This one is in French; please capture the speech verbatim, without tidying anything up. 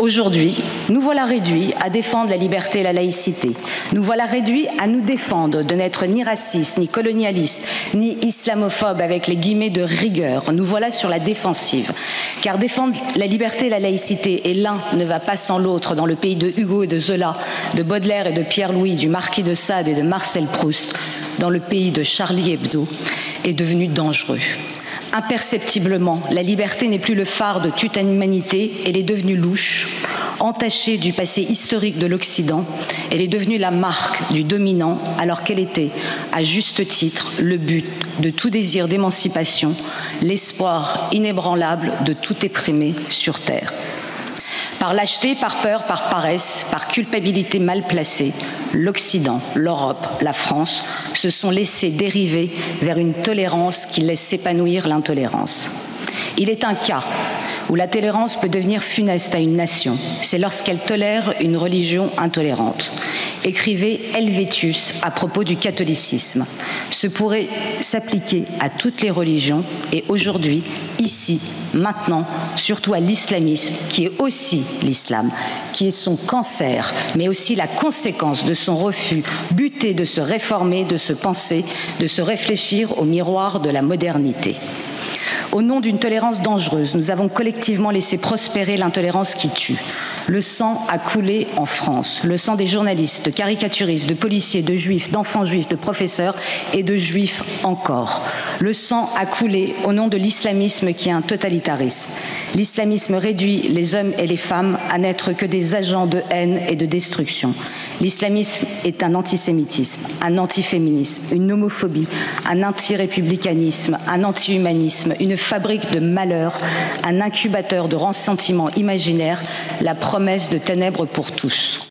Aujourd'hui, nous voilà réduits à défendre la liberté et la laïcité. Nous voilà réduits à nous défendre de n'être ni racistes, ni colonialistes, ni islamophobes avec les guillemets de rigueur. Nous voilà sur la défensive. Car défendre la liberté et la laïcité, et l'un ne va pas sans l'autre dans le pays de Hugo et de Zola, de Baudelaire et de Pierre-Louis, du Marquis de Sade et de Marcel Proust, dans le pays de Charlie Hebdo, est devenu dangereux. Imperceptiblement, la liberté n'est plus le phare de toute humanité, elle est devenue louche, entachée du passé historique de l'Occident, elle est devenue la marque du dominant, alors qu'elle était, à juste titre, le but de tout désir d'émancipation, l'espoir inébranlable de tout éprimé sur terre. Par lâcheté, par peur, par paresse, par culpabilité mal placée, l'Occident, l'Europe, la France se sont laissés dériver vers une tolérance qui laisse s'épanouir l'intolérance. Il est un cas où la tolérance peut devenir funeste à une nation, c'est lorsqu'elle tolère une religion intolérante. Écrivait Helvétius à propos du catholicisme. Ce pourrait s'appliquer à toutes les religions et aujourd'hui, ici, maintenant, surtout à l'islamisme, qui est aussi l'islam, qui est son cancer, mais aussi la conséquence de son refus buté de se réformer, de se penser, de se réfléchir au miroir de la modernité. Au nom d'une tolérance dangereuse, nous avons collectivement laissé prospérer l'intolérance qui tue. Le sang a coulé en France, le sang des journalistes, de caricaturistes, de policiers, de juifs, d'enfants juifs, de professeurs et de juifs encore. Le sang a coulé au nom de l'islamisme qui est un totalitarisme. L'islamisme réduit les hommes et les femmes à n'être que des agents de haine et de destruction. L'islamisme est un antisémitisme, un antiféminisme, une homophobie, un antirépublicanisme, un anti-humanisme, une fabrique de malheur, un incubateur de ressentiments imaginaires, la promesse de ténèbres pour tous.